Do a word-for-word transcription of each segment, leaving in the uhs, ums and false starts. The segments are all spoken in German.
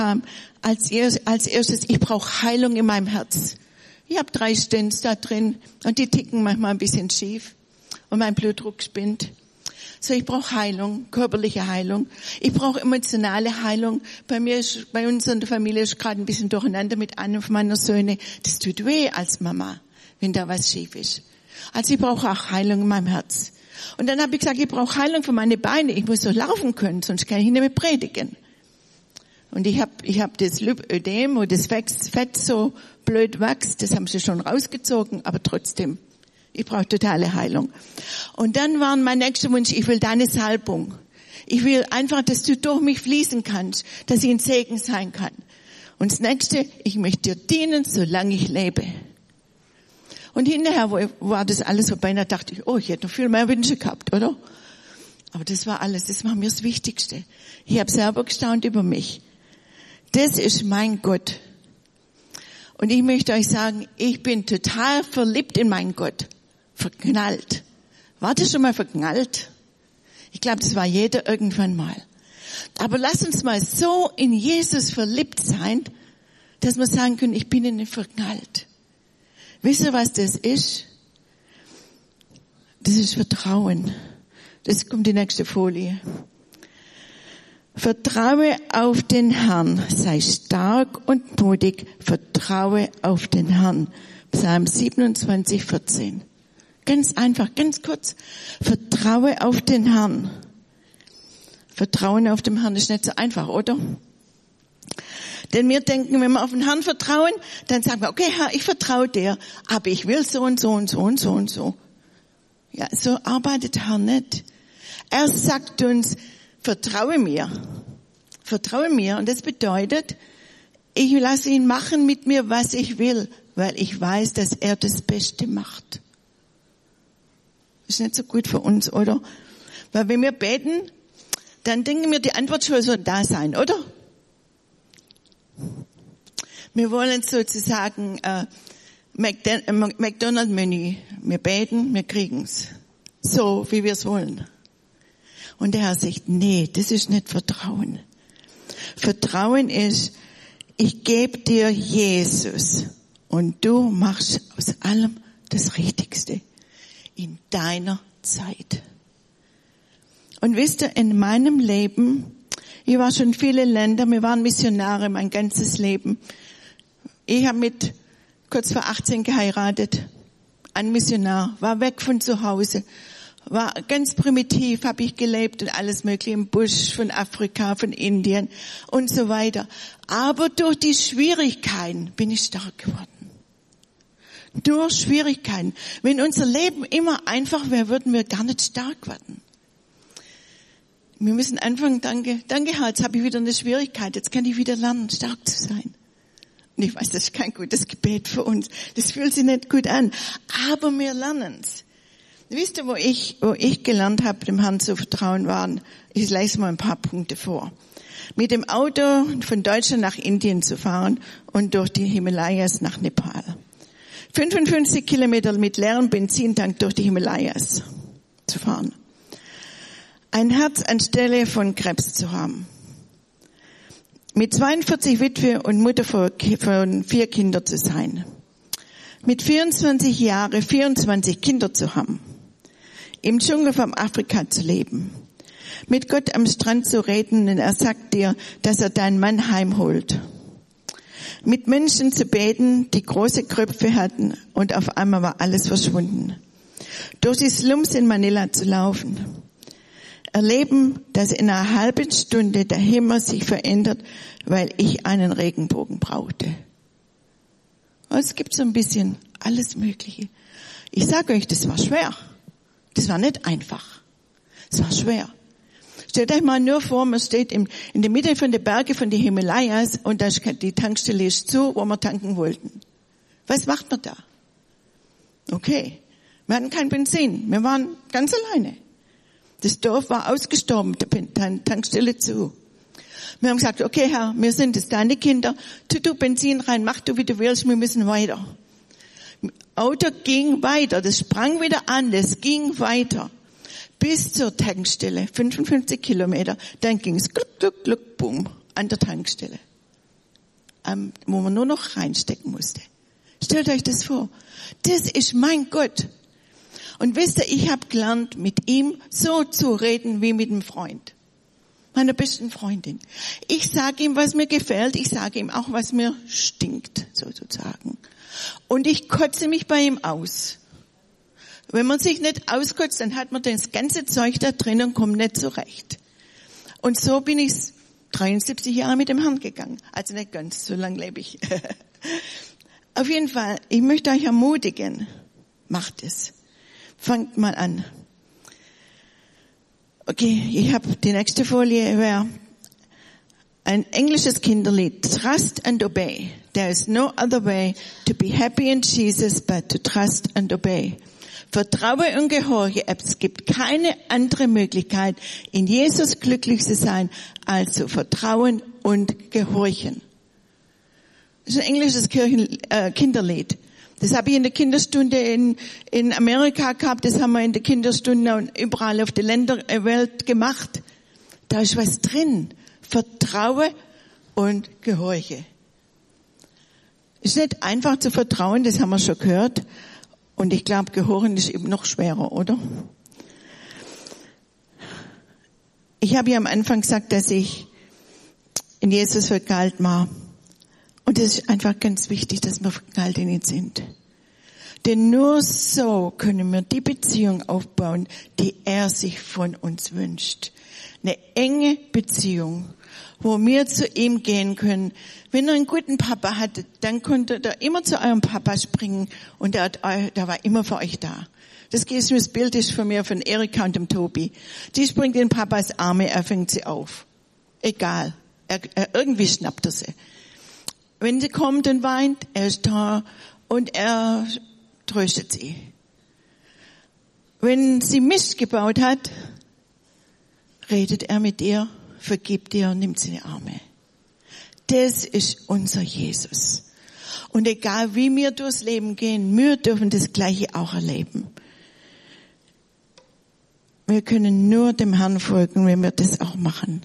Ähm, als, erstes, als erstes, ich brauche Heilung in meinem Herz. Ich habe drei Stents da drin und die ticken manchmal ein bisschen schief und mein Blutdruck spinnt. So, ich brauche Heilung, körperliche Heilung. Ich brauche emotionale Heilung. Bei mir ist, bei uns in der Familie ist gerade ein bisschen durcheinander mit einem von meiner Söhne. Das tut weh als Mama, wenn da was schief ist. Also ich brauche auch Heilung in meinem Herz. Und dann habe ich gesagt, ich brauche Heilung für meine Beine. Ich muss so laufen können, sonst kann ich nicht mehr predigen. Und ich habe ich hab das Lymphödem, wo das Fett so blöd wächst, das haben sie schon rausgezogen, aber trotzdem, ich brauche totale Heilung. Und dann war mein nächster Wunsch, ich will deine Salbung. Ich will einfach, dass du durch mich fließen kannst, dass ich ein Segen sein kann. Und das nächste, ich möchte dir dienen, solange ich lebe. Und hinterher war das alles vorbei, da dachte ich, oh, ich hätte noch viel mehr Wünsche gehabt, oder? Aber das war alles, das war mir das Wichtigste. Ich habe selber gestaunt über mich. Das ist mein Gott. Und ich möchte euch sagen, ich bin total verliebt in meinen Gott. Verknallt. War das schon mal verknallt? Ich glaube, das war jeder irgendwann mal. Aber lass uns mal so in Jesus verliebt sein, dass wir sagen können, ich bin in ihn verknallt. Wisst ihr, was das ist? Das ist Vertrauen. Das kommt die nächste Folie. Vertraue auf den Herrn, sei stark und mutig, vertraue auf den Herrn. Psalm siebenundzwanzig, vierzehn. Ganz einfach, ganz kurz. Vertraue auf den Herrn. Vertrauen auf den Herrn ist nicht so einfach, oder? Denn wir denken, wenn wir auf den Herrn vertrauen, dann sagen wir, okay, Herr, ich vertraue dir, aber ich will so und so und so und so und so. Ja, so arbeitet Herr nicht. Er sagt uns, vertraue mir. Vertraue mir. Und das bedeutet, ich lasse ihn machen mit mir, was ich will, weil ich weiß, dass er das Beste macht. Ist nicht so gut für uns, oder? Weil wenn wir beten, dann denken wir, die Antwort soll so da sein, oder? Wir wollen sozusagen äh, McDonald-Menü. Wir beten, wir kriegen's. So, wie wir es wollen. Und der Herr sagt, nee, das ist nicht Vertrauen. Vertrauen ist, ich gebe dir Jesus und du machst aus allem das Richtigste in deiner Zeit. Und wisst ihr, in meinem Leben, ich war schon in viele Länder, wir waren Missionare mein ganzes Leben. Ich habe mit kurz vor achtzehn geheiratet, ein Missionar, war weg von zu Hause. War ganz primitiv, habe ich gelebt und alles mögliche im Busch von Afrika, von Indien und so weiter. Aber durch die Schwierigkeiten bin ich stark geworden. Durch Schwierigkeiten. Wenn unser Leben immer einfach wäre, würden wir gar nicht stark werden. Wir müssen anfangen, danke, danke Herr, jetzt habe ich wieder eine Schwierigkeit, jetzt kann ich wieder lernen, stark zu sein. Und ich weiß, das ist kein gutes Gebet für uns. Das fühlt sich nicht gut an. Aber wir lernen es. Wisst ihr, wo ich, wo ich gelernt habe, dem Herrn zu vertrauen, waren, ich lese mal ein paar Punkte vor. Mit dem Auto von Deutschland nach Indien zu fahren und durch die Himalayas nach Nepal. fünfundfünfzig Kilometer mit leerem Benzintank durch die Himalayas zu fahren. Ein Herz anstelle von Krebs zu haben. Mit zweiundvierzig Witwe und Mutter von vier Kindern zu sein. Mit vierundzwanzig Jahren vierundzwanzig Kinder zu haben. Im Dschungel vom Afrika zu leben. Mit Gott am Strand zu reden und er sagt dir, dass er deinen Mann heimholt. Mit Menschen zu beten, die große Kröpfe hatten und auf einmal war alles verschwunden. Durch die Slums in Manila zu laufen. Erleben, dass in einer halben Stunde der Himmel sich verändert, weil ich einen Regenbogen brauchte. Es gibt so ein bisschen alles Mögliche. Ich sage euch, das war schwer. Das war nicht einfach. Es war schwer. Stellt euch mal nur vor, man steht in, in der Mitte von den Bergen von den Himalayas und da ist die Tankstelle ist zu, wo wir tanken wollten. Was macht man da? Okay, wir hatten kein Benzin. Wir waren ganz alleine. Das Dorf war ausgestorben, die Tankstelle zu. Wir haben gesagt, okay Herr, wir sind es deine Kinder, tu du Benzin rein, mach du wie du willst, wir müssen weiter. Auto ging weiter, das sprang wieder an, das ging weiter. Bis zur Tankstelle, fünfundfünfzig Kilometer, dann ging es gluck, gluck, gluck, boom, an der Tankstelle. ähm, wo man nur noch reinstecken musste. Stellt euch das vor. Das ist mein Gott. Und wisst ihr, ich habe gelernt, mit ihm so zu reden wie mit einem Freund. Meiner besten Freundin. Ich sage ihm, was mir gefällt. Ich sage ihm auch, was mir stinkt, sozusagen. Und ich kotze mich bei ihm aus. Wenn man sich nicht auskotzt, dann hat man das ganze Zeug da drin und kommt nicht zurecht. Und so bin ich dreiundsiebzig Jahre mit dem Herrn gegangen. Also nicht ganz, so lang lebe ich. Auf jeden Fall, ich möchte euch ermutigen. Macht es. Fangt mal an. Okay, ich habe die nächste Folie, wäre ein englisches Kinderlied. Trust and obey. There is no other way to be happy in Jesus but to trust and obey. Vertraue und gehorche. Es gibt keine andere Möglichkeit, in Jesus glücklich zu sein, als zu vertrauen und gehorchen. Das ist ein englisches Kirchen, äh, Kinderlied. Das habe ich in der Kinderstunde in, in Amerika gehabt, das haben wir in der Kinderstunde und überall auf der Länderwelt gemacht. Da ist was drin. Vertraue und gehorche. Ist nicht einfach zu vertrauen, das haben wir schon gehört. Und ich glaube, gehorchen ist eben noch schwerer, oder? Ich habe ja am Anfang gesagt, dass ich in Jesus vergalt war. Und es ist einfach ganz wichtig, dass wir vergalt in ihn sind. Denn nur so können wir die Beziehung aufbauen, die er sich von uns wünscht. Eine enge Beziehung, wo wir zu ihm gehen können. Wenn ihr einen guten Papa hattet, dann konntet ihr immer zu eurem Papa springen und der, hat, der war immer für euch da. Das das Bild ist von mir, von Erika und dem Tobi. Die springt in Papas Arme, er fängt sie auf. Egal, er, er, irgendwie schnappt er sie. Wenn sie kommt und weint, er ist da und er tröstet sie. Wenn sie Mist gebaut hat, redet er mit ihr, vergibt ihr und nimmt sie in die Arme. Das ist unser Jesus. Und egal wie wir durchs Leben gehen, wir dürfen das Gleiche auch erleben. Wir können nur dem Herrn folgen, wenn wir das auch machen.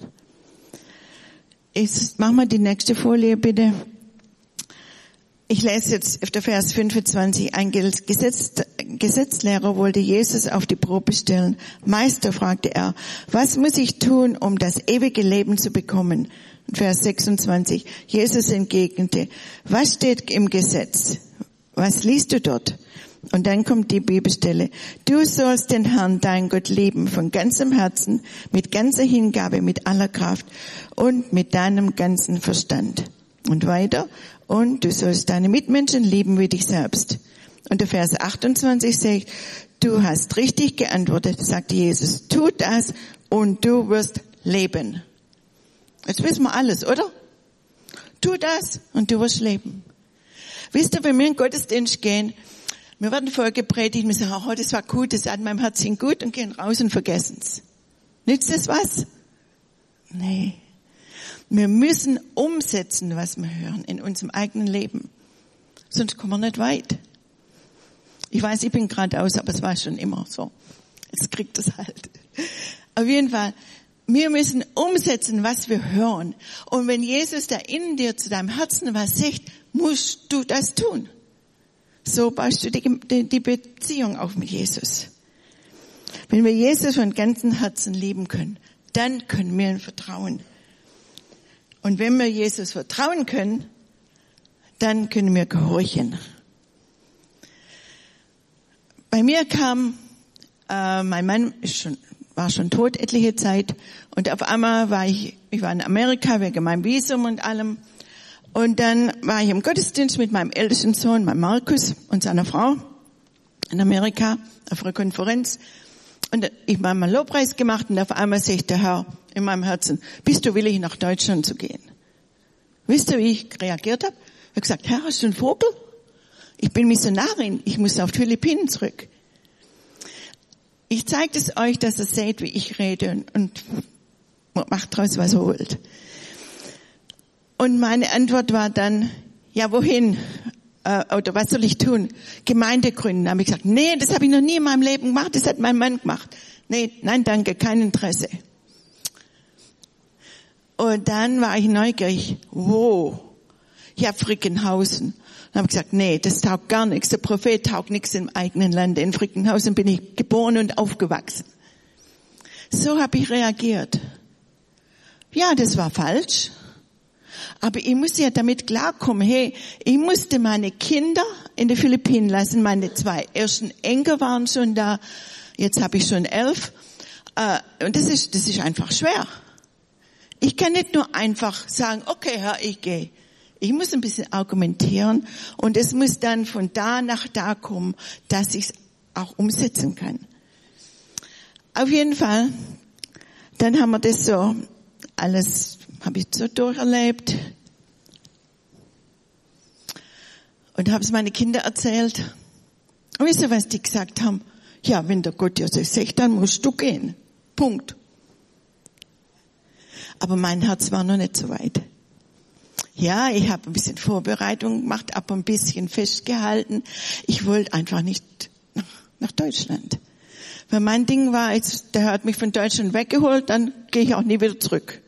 Jetzt machen wir die nächste Folie bitte. Ich lese jetzt auf der Vers fünfundzwanzig. Ein Gesetz, Gesetzlehrer wollte Jesus auf die Probe stellen. Meister, fragte er, was muss ich tun, um das ewige Leben zu bekommen? Vers sechsundzwanzig. Jesus entgegnete, was steht im Gesetz? Was liest du dort? Und dann kommt die Bibelstelle. Du sollst den Herrn, dein Gott, lieben von ganzem Herzen, mit ganzer Hingabe, mit aller Kraft und mit deinem ganzen Verstand. Und weiter. Und du sollst deine Mitmenschen lieben wie dich selbst. Und der Vers achtundzwanzig sagt, du hast richtig geantwortet, sagte Jesus, tu das und du wirst leben. Jetzt wissen wir alles, oder? Tu das und du wirst leben. Wisst ihr, wenn wir in den Gottesdienst gehen, wir werden vorher gepredigt, wir sagen, oh, das war gut, das hat meinem Herzen gut und gehen raus und vergessen's. Nützt das was? Nee. Wir müssen umsetzen, was wir hören, in unserem eigenen Leben. Sonst kommen wir nicht weit. Ich weiß, ich bin geradeaus, aber es war schon immer so. Jetzt kriegt es halt. Auf jeden Fall, wir müssen umsetzen, was wir hören. Und wenn Jesus da in dir zu deinem Herzen was sagt, musst du das tun. So baust du die, die, die Beziehung auf mit Jesus. Wenn wir Jesus von ganzem Herzen lieben können, dann können wir ihm vertrauen. Und wenn wir Jesus vertrauen können, dann können wir gehorchen. Bei mir kam, äh, mein Mann ist schon, war schon tot etliche Zeit und auf einmal war ich, ich war in Amerika wegen meinem Visum und allem. Und dann war ich im Gottesdienst mit meinem ältesten Sohn, meinem Markus und seiner Frau in Amerika auf einer Konferenz. Und ich habe mal Lobpreis gemacht und auf einmal sagt der Herr in meinem Herzen, bist du willig, nach Deutschland zu gehen? Wisst ihr, wie ich reagiert habe? Ich habe gesagt, Herr, hast du einen Vogel? Ich bin Missionarin, ich muss auf die Philippinen zurück. Ich zeige es euch, dass ihr seht, wie ich rede und macht daraus, was ihr wollt. Und meine Antwort war dann, ja, wohin? Äh, oder was soll ich tun? Gemeinde gründen. Da habe ich gesagt, nee, das habe ich noch nie in meinem Leben gemacht, das hat mein Mann gemacht. Nee, nein, danke, kein Interesse. Und dann war ich neugierig. Wo? Ja, Frickenhausen. Dann habe ich gesagt, nee, das taugt gar nichts. Der Prophet taugt nichts im eigenen Land. In Frickenhausen bin ich geboren und aufgewachsen. So habe ich reagiert. Ja, das war falsch. Aber ich musste ja damit klarkommen, hey, ich musste meine Kinder in den Philippinen lassen. Meine zwei ersten Enkel waren schon da. Jetzt habe ich schon elf. Und das ist, das ist einfach schwer. Ich kann nicht nur einfach sagen, okay, Herr, ich gehe. Ich muss ein bisschen argumentieren und es muss dann von da nach da kommen, dass ich es auch umsetzen kann. Auf jeden Fall, dann haben wir das so, alles habe ich so durcherlebt und habe es meine Kinder erzählt. Und wisst ihr, was die gesagt haben? Ja, wenn der Gott dir das sagt, dann musst du gehen. Punkt. Aber mein Herz war noch nicht so weit. Ja, ich habe ein bisschen Vorbereitung gemacht, aber ein bisschen festgehalten. Ich wollte einfach nicht nach, nach Deutschland. Weil mein Ding war, jetzt, der hat mich von Deutschland weggeholt, dann gehe ich auch nie wieder zurück.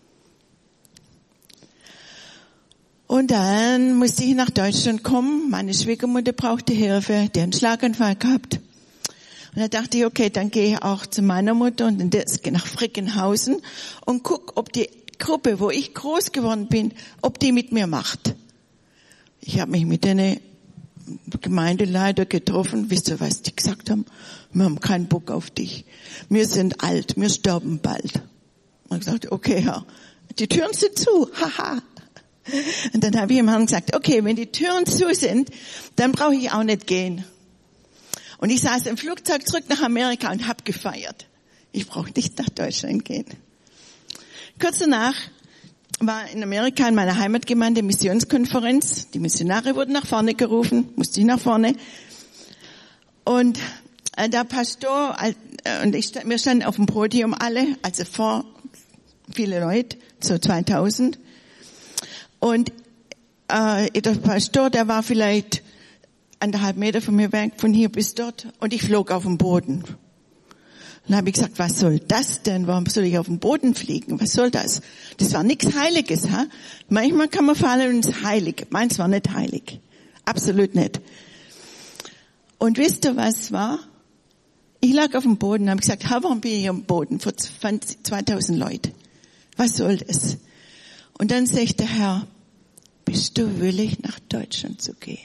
Und dann musste ich nach Deutschland kommen. Meine Schwiegermutter brauchte Hilfe, die hat einen Schlaganfall gehabt. Und da dachte ich, okay, dann gehe ich auch zu meiner Mutter und dann nach Frickenhausen und guck, ob die Gruppe, wo ich groß geworden bin, ob die mit mir macht. Ich habe mich mit den Gemeindeleiter getroffen. Wisst ihr, was die gesagt haben? Wir haben keinen Bock auf dich. Wir sind alt, wir sterben bald. Und ich sagte, okay, Herr, die Türen sind zu, haha. Und dann habe ich dem Herrn gesagt, okay, wenn die Türen zu sind, dann brauche ich auch nicht gehen. Und ich saß im Flugzeug zurück nach Amerika und habe gefeiert. Ich brauche nicht nach Deutschland gehen. Kurz danach war in Amerika in meiner Heimatgemeinde Missionskonferenz. Die Missionare wurden nach vorne gerufen, musste ich nach vorne. Und äh, der Pastor äh, und ich, wir standen auf dem Podium alle, also vor viele Leute, so zweitausend. Und äh, der Pastor, der war vielleicht anderthalb Meter von mir weg, von hier bis dort, und ich flog auf den Boden. Dann habe ich gesagt, was soll das denn? Warum soll ich auf den Boden fliegen? Was soll das? Das war nichts Heiliges, ha? Manchmal kann man fallen und es ist heilig. Meins war nicht heilig. Absolut nicht. Und wisst ihr, was war? Ich lag auf dem Boden und habe gesagt, warum bin ich am Boden? Vor zweitausend Leute. Was soll das? Und dann sagt der Herr, bist du willig, nach Deutschland zu gehen?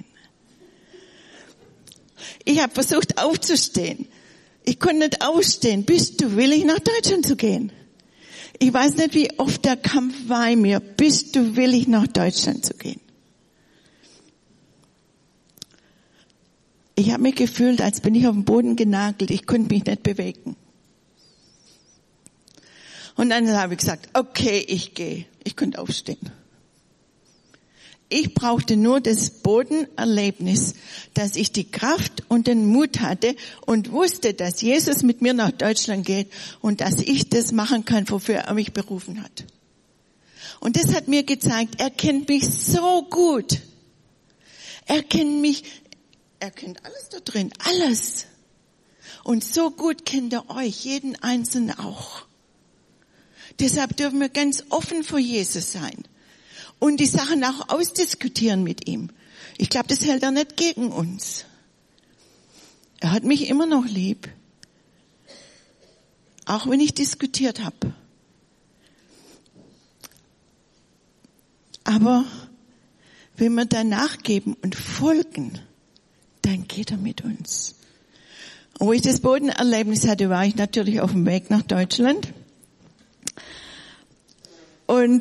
Ich habe versucht aufzustehen. Ich konnte nicht aufstehen. Bist du willig, nach Deutschland zu gehen? Ich weiß nicht, wie oft der Kampf war in mir. Bist du willig, nach Deutschland zu gehen? Ich habe mich gefühlt, als bin ich auf dem Boden genagelt. Ich konnte mich nicht bewegen. Und dann habe ich gesagt, okay, ich gehe. Ich konnte aufstehen. Ich brauchte nur das Bodenerlebnis, dass ich die Kraft und den Mut hatte und wusste, dass Jesus mit mir nach Deutschland geht und dass ich das machen kann, wofür er mich berufen hat. Und das hat mir gezeigt, er kennt mich so gut. Er kennt mich, er kennt alles da drin, alles. Und so gut kennt er euch, jeden Einzelnen auch. Deshalb dürfen wir ganz offen vor Jesus sein. Und die Sachen auch ausdiskutieren mit ihm. Ich glaube, das hält er nicht gegen uns. Er hat mich immer noch lieb. Auch wenn ich diskutiert habe. Aber wenn wir da nachgeben und folgen, dann geht er mit uns. Und wo ich das Bodenerlebnis hatte, war ich natürlich auf dem Weg nach Deutschland. Und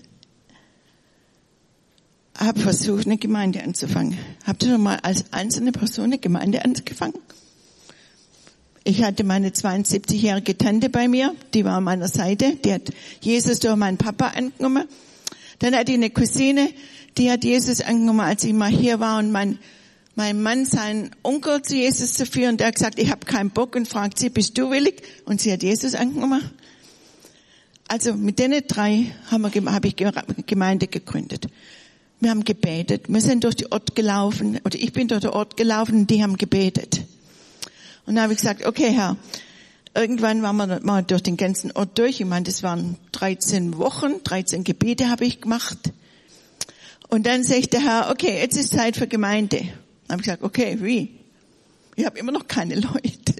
habe versucht, eine Gemeinde anzufangen. Habt ihr schon mal als einzelne Person eine Gemeinde angefangen? Ich hatte meine zweiundsiebzigjährige Tante bei mir, die war an meiner Seite, die hat Jesus durch meinen Papa angenommen. Dann hatte ich eine Cousine, die hat Jesus angenommen, als ich mal hier war und mein, mein Mann seinen Onkel zu Jesus zu führen, der hat gesagt, ich habe keinen Bock und fragt sie, bist du willig? Und sie hat Jesus angenommen. Also mit denen drei haben wir, habe ich Gemeinde gegründet. Wir haben gebetet. Wir sind durch den Ort gelaufen, oder ich bin durch den Ort gelaufen und die haben gebetet. Und dann habe ich gesagt, okay, Herr, irgendwann waren wir mal durch den ganzen Ort durch. Ich meine, das waren dreizehn Wochen, dreizehn Gebete habe ich gemacht. Und dann sagt der Herr, okay, jetzt ist Zeit für Gemeinde. Dann habe ich gesagt, okay, wie? Ich habe immer noch keine Leute.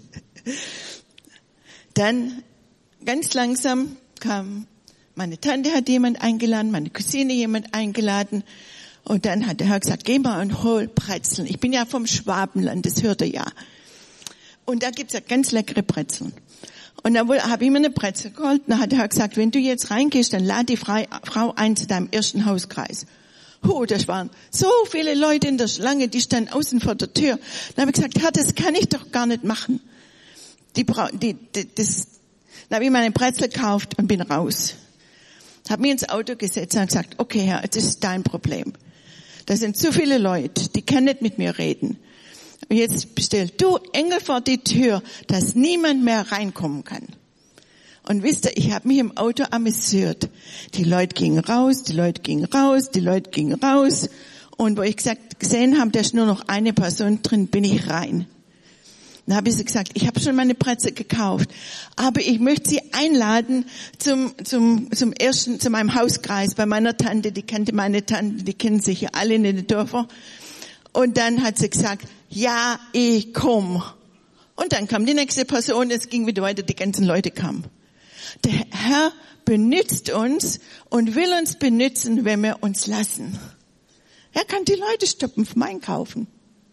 Dann ganz langsam kam, meine Tante hat jemand eingeladen, meine Cousine jemand eingeladen. Und dann hat der Herr gesagt, geh mal und hol Brezeln. Ich bin ja vom Schwabenland, das hört er ja. Und da gibt's ja ganz leckere Brezeln. Und dann habe ich mir eine Brezel geholt. Dann hat der Herr gesagt, wenn du jetzt reingehst, dann lad die Frau ein zu deinem ersten Hauskreis. Oh, das waren so viele Leute in der Schlange, die standen außen vor der Tür. Dann habe ich gesagt, Herr, das kann ich doch gar nicht machen. Die, die, die, das, dann habe ich meine Brezel gekauft und bin raus. Habe mich ins Auto gesetzt und gesagt, okay Herr, das ist dein Problem. Da sind zu viele Leute, die können nicht mit mir reden. Und jetzt stell du Engel vor die Tür, dass niemand mehr reinkommen kann. Und wisst ihr, ich habe mich im Auto amüsiert. Die Leute gingen raus, die Leute gingen raus, die Leute gingen raus. Und wo ich gesagt, gesehen habe, da ist nur noch eine Person drin, bin ich rein. Dann habe ich so gesagt, ich habe schon meine Brezel gekauft, aber ich möchte Sie einladen zum zum zum ersten, zu meinem Hauskreis bei meiner Tante. Die kannte meine Tante, die kennen sich ja alle in den Dörfern. Und dann hat sie gesagt, ja, ich komm. Und dann kam die nächste Person, es ging wieder weiter, die ganzen Leute kamen. Der Herr benützt uns und will uns benutzen, wenn wir uns lassen. Er kann die Leute stoppen vom Einkaufen.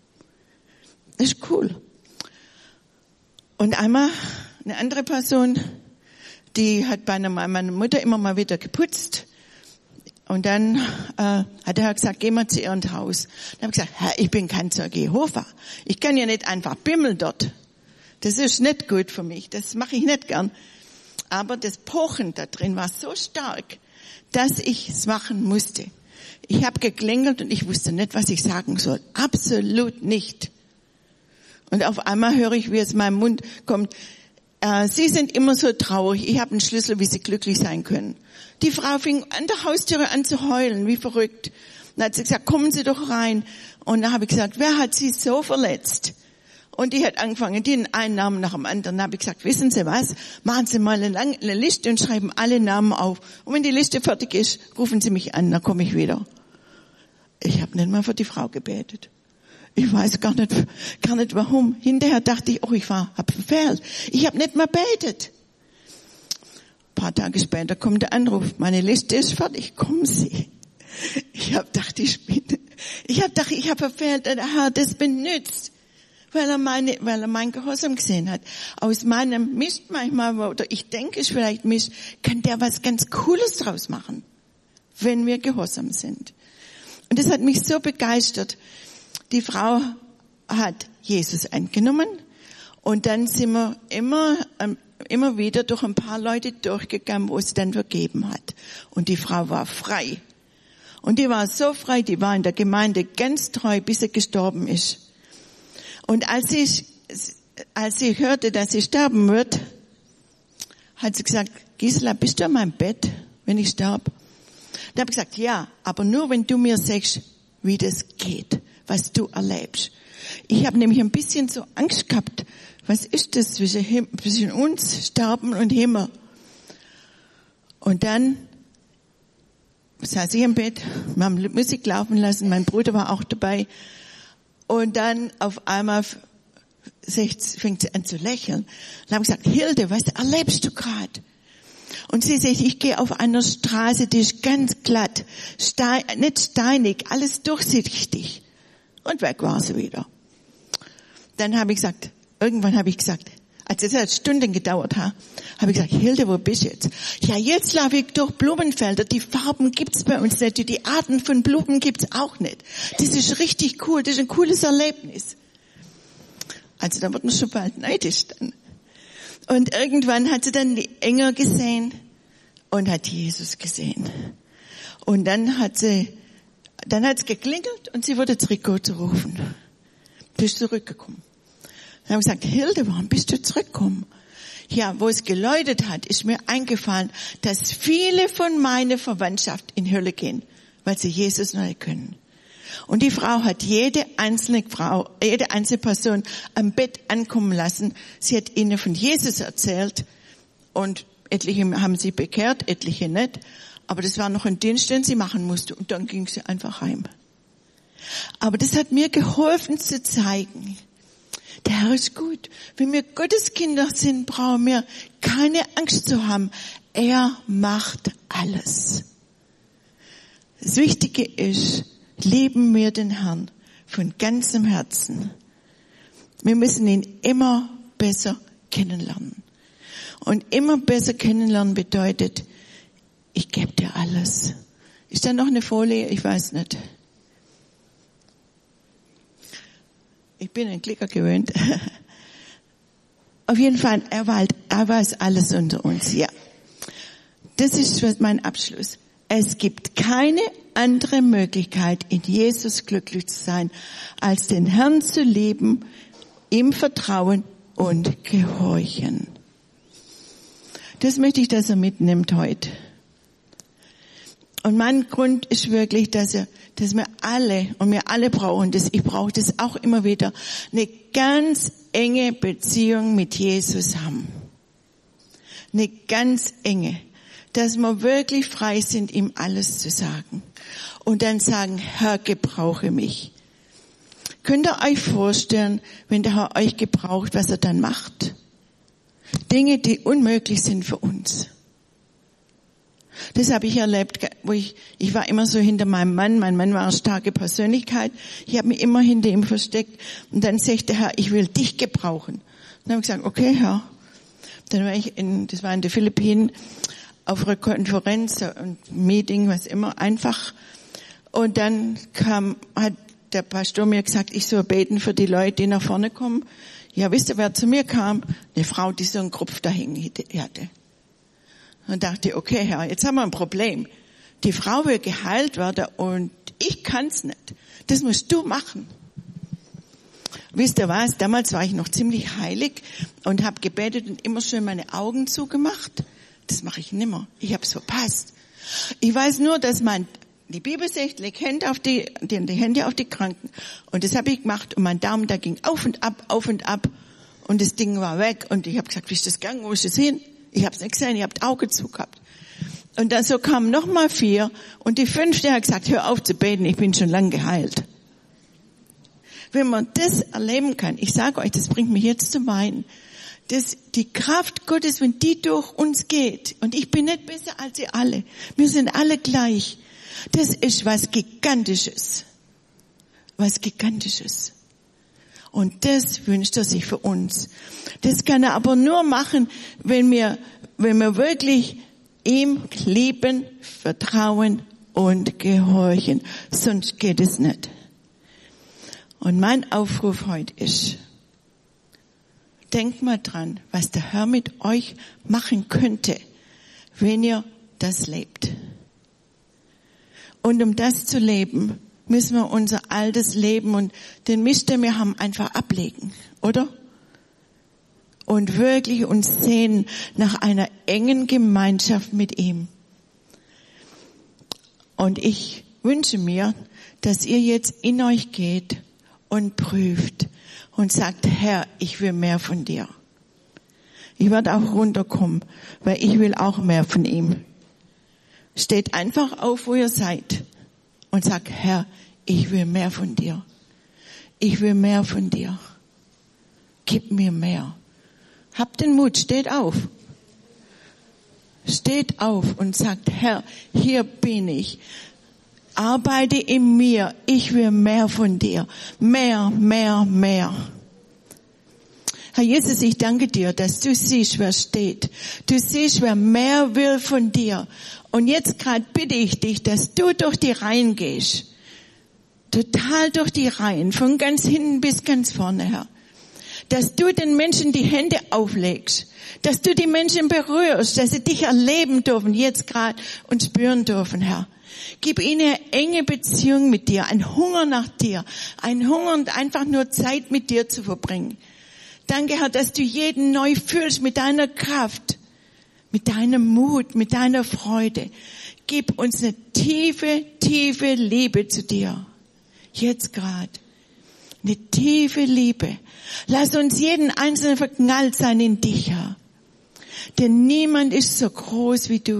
Das ist cool. Und einmal eine andere Person, die hat bei meiner Mutter immer mal wieder geputzt. Und dann äh, hat der Herr gesagt, geh mal zu ihrem Haus. Dann habe ich gesagt, Herr, ich bin kein Zeuge Jehova. Ich kann ja nicht einfach bimmeln dort. Das ist nicht gut für mich. Das mache ich nicht gern. Aber das Pochen da drin war so stark, dass ich es machen musste. Ich habe geklingelt und ich wusste nicht, was ich sagen soll. Absolut nicht. Und auf einmal höre ich, wie aus meinem Mund kommt, äh, Sie sind immer so traurig, ich habe einen Schlüssel, wie Sie glücklich sein können. Die Frau fing an der Haustüre an zu heulen, wie verrückt. Dann hat sie gesagt, kommen Sie doch rein. Und dann habe ich gesagt, wer hat Sie so verletzt? Und die hat angefangen, den einen Namen nach dem anderen. Dann habe ich gesagt, wissen Sie was, machen Sie mal eine, lange, eine Liste und schreiben alle Namen auf. Und wenn die Liste fertig ist, rufen Sie mich an, dann komme ich wieder. Ich habe nicht mal für die Frau gebetet. Ich weiß gar nicht, gar nicht warum. Hinterher dachte ich, oh, ich war, hab verfehlt. Ich habe nicht mehr betet. Ein paar Tage später kommt der Anruf, meine Liste ist fertig, kommen Sie. Ich habe gedacht, ich spinne. Ich habe gedacht, ich habe verfehlt, der Herr das benutzt, weil er meine, weil er mein Gehorsam gesehen hat. Aus meinem Mist manchmal, oder ich denke es vielleicht Mist, kann der was ganz Cooles draus machen, wenn wir gehorsam sind. Und das hat mich so begeistert. Die Frau hat Jesus angenommen und dann sind wir immer, immer wieder durch ein paar Leute durchgegangen, wo es dann vergeben hat. Und die Frau war frei. Und die war so frei, die war in der Gemeinde ganz treu, bis sie gestorben ist. Und als ich, als sie hörte, dass sie sterben wird, hat sie gesagt, Gisela, bist du an meinem Bett, wenn ich sterbe? Da habe ich gesagt, ja, aber nur wenn du mir sagst, wie das geht, was du erlebst. Ich habe nämlich ein bisschen so Angst gehabt. Was ist das zwischen, Him- zwischen uns, Sterben und Himmel? Und dann saß ich im Bett, wir haben Musik laufen lassen, mein Bruder war auch dabei. Und dann auf einmal fängt sie an zu lächeln. Dann habe ich gesagt, Hilde, was erlebst du gerade? Und sie sagt, ich gehe auf einer Straße, die ist ganz glatt, Stein, nicht steinig, alles durchsichtig. Und weg war sie wieder. Dann habe ich gesagt, irgendwann habe ich gesagt, als es halt Stunden gedauert hat, habe ich gesagt, Hilde, wo bist du jetzt? Ja, jetzt laufe ich durch Blumenfelder, die Farben gibt's bei uns nicht, die Arten von Blumen gibt's auch nicht. Das ist richtig cool, das ist ein cooles Erlebnis. Also da wird man schon bald neidisch dann. Und irgendwann hat sie dann die Engel gesehen und hat Jesus gesehen. Und dann hat sie, dann hat es geklingelt und sie wurde zurückgerufen. Bist du zurückgekommen? Dann habe ich gesagt, Hilde, warum bist du zurückgekommen? Ja, wo es geläutet hat, ist mir eingefallen, dass viele von meiner Verwandtschaft in Hölle gehen, weil sie Jesus noch nicht können. Und die Frau hat jede einzelne Frau, jede einzelne Person am Bett ankommen lassen. Sie hat ihnen von Jesus erzählt und etliche haben sie bekehrt, etliche nicht. Aber das war noch ein Dienst, den sie machen musste. Und dann ging sie einfach heim. Aber das hat mir geholfen zu zeigen, der Herr ist gut. Wenn wir Gotteskinder sind, brauchen wir keine Angst zu haben. Er macht alles. Das Wichtige ist, lieben wir den Herrn von ganzem Herzen. Wir müssen ihn immer besser kennenlernen. Und immer besser kennenlernen bedeutet, ich gebe dir alles. Ist da noch eine Folie? Ich weiß nicht. Ich bin einen Klicker gewöhnt. Auf jeden Fall, er weiß, er weiß alles unter uns, ja. Das ist mein Abschluss. Es gibt keine andere Möglichkeit, in Jesus glücklich zu sein, als den Herrn zu lieben, ihm vertrauen und gehorchen. Das möchte ich, dass er mitnimmt heute. Und mein Grund ist wirklich, dass er, dass wir alle, und wir alle brauchen das, ich brauche das auch immer wieder, eine ganz enge Beziehung mit Jesus haben. Eine ganz enge. Dass wir wirklich frei sind, ihm alles zu sagen. Und dann sagen, Herr, gebrauche mich. Könnt ihr euch vorstellen, wenn der Herr euch gebraucht, was er dann macht? Dinge, die unmöglich sind für uns. Das habe ich erlebt, wo ich, ich war immer so hinter meinem Mann. Mein Mann war eine starke Persönlichkeit. Ich habe mich immer hinter ihm versteckt. Und dann sagte der Herr, ich will dich gebrauchen. Und dann habe ich gesagt, okay, Herr. Dann war ich in, das war in den Philippinen, auf einer Konferenz und Meeting, was immer, einfach. Und dann kam, hat der Pastor mir gesagt, ich soll beten für die Leute, die nach vorne kommen. Ja, wisst ihr, wer zu mir kam? Eine Frau, die so einen Kropf da hängen hatte. Und dachte, okay, Herr, jetzt haben wir ein Problem. Die Frau will geheilt werden und ich kann's nicht. Das musst du machen. Wisst ihr was? Damals war ich noch ziemlich heilig und habe gebetet und immer schön meine Augen zugemacht. Das mache ich nimmer. Ich habe es verpasst. Ich weiß nur, dass mein, die Bibel sagt, leg Hände auf die, die, die Hände auf die Kranken. Und das habe ich gemacht und mein Daumen, der ging auf und ab, auf und ab. Und das Ding war weg. Und ich habe gesagt, wie ist das gegangen? Wo ist das hin? Ich habe es nicht gesehen, ich habe das Auge zu gehabt. Und dann so kamen noch mal vier. Und die fünfte hat gesagt, hör auf zu beten, ich bin schon lang geheilt. Wenn man das erleben kann, ich sage euch, das bringt mich jetzt zum Weinen, dass die Kraft Gottes, wenn die durch uns geht, und ich bin nicht besser als ihr alle, wir sind alle gleich, das ist was Gigantisches. Was Gigantisches. Und das wünscht er sich für uns. Das kann er aber nur machen, wenn wir, wenn wir wirklich ihm lieben, vertrauen und gehorchen. Sonst geht es nicht. Und mein Aufruf heute ist, denkt mal dran, was der Herr mit euch machen könnte, wenn ihr das lebt. Und um das zu leben, müssen wir unser altes Leben und den Mist, den wir haben, einfach ablegen, oder? Und wirklich uns sehnen nach einer engen Gemeinschaft mit ihm. Und ich wünsche mir, dass ihr jetzt in euch geht und prüft und sagt, Herr, ich will mehr von dir. Ich werde auch runterkommen, weil ich will auch mehr von ihm. Steht einfach auf, wo ihr seid und sagt, Herr, ich will mehr von dir. Ich will mehr von dir. Gib mir mehr. Habt den Mut, steht auf. Steht auf und sagt, Herr, hier bin ich. Arbeite in mir. Ich will mehr von dir. Mehr, mehr, mehr. Herr Jesus, ich danke dir, dass du siehst, wer steht. Du siehst, wer mehr will von dir. Und jetzt gerade bitte ich dich, dass du durch die Reihen gehst. Total durch die Reihen, von ganz hinten bis ganz vorne, Herr. Dass du den Menschen die Hände auflegst. Dass du die Menschen berührst, dass sie dich erleben dürfen, jetzt gerade und spüren dürfen, Herr. Gib ihnen eine enge Beziehung mit dir, ein Hunger nach dir, ein Hunger und einfach nur Zeit mit dir zu verbringen. Danke, Herr, dass du jeden neu fühlst mit deiner Kraft, mit deinem Mut, mit deiner Freude. Gib uns eine tiefe, tiefe Liebe zu dir. Jetzt gerade. Eine tiefe Liebe. Lass uns jeden Einzelnen verknallt sein in dich, Herr. Denn niemand ist so groß wie du.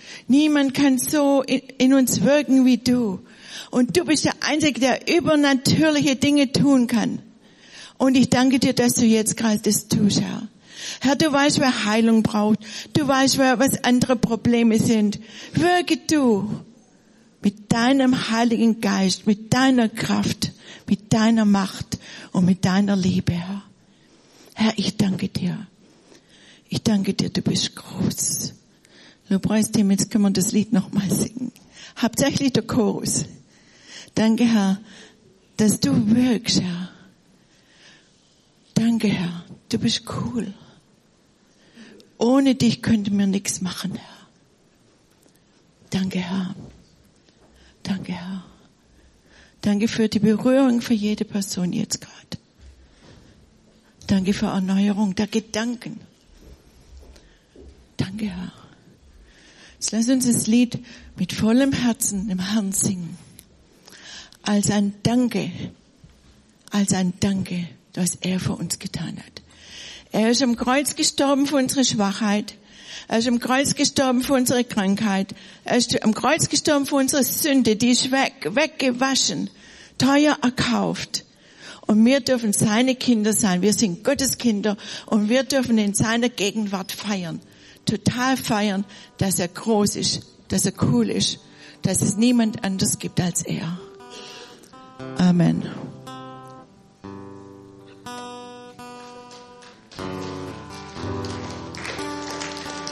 Niemand kann so in, in uns wirken wie du. Und du bist der Einzige, der übernatürliche Dinge tun kann. Und ich danke dir, dass du jetzt gerade das tust, Herr. Herr, du weißt, wer Heilung braucht. Du weißt, wer, was andere Probleme sind. Wirke du mit deinem Heiligen Geist, mit deiner Kraft, mit deiner Macht und mit deiner Liebe, Herr. Herr, ich danke dir. Ich danke dir, du bist groß. Lobpreisteam, jetzt können wir das Lied nochmal singen. Hauptsächlich der Chorus. Danke, Herr, dass du wirkst, Herr. Danke, Herr, du bist cool. Ohne dich könnten wir nichts machen, Herr. Danke, Herr. Danke, Herr. Danke für die Berührung für jede Person jetzt gerade. Danke für Erneuerung der Gedanken. Danke, Herr. Jetzt lass uns das Lied mit vollem Herzen dem Herrn singen. Als ein Danke, als ein Danke, was er für uns getan hat. Er ist am Kreuz gestorben für unsere Schwachheit. Er ist am Kreuz gestorben für unsere Krankheit. Er ist am Kreuz gestorben für unsere Sünde. Die ist weg, weggewaschen, teuer erkauft. Und wir dürfen seine Kinder sein. Wir sind Gottes Kinder und wir dürfen in seiner Gegenwart feiern. Total feiern, dass er groß ist, dass er cool ist, dass es niemand anders gibt als er. Amen.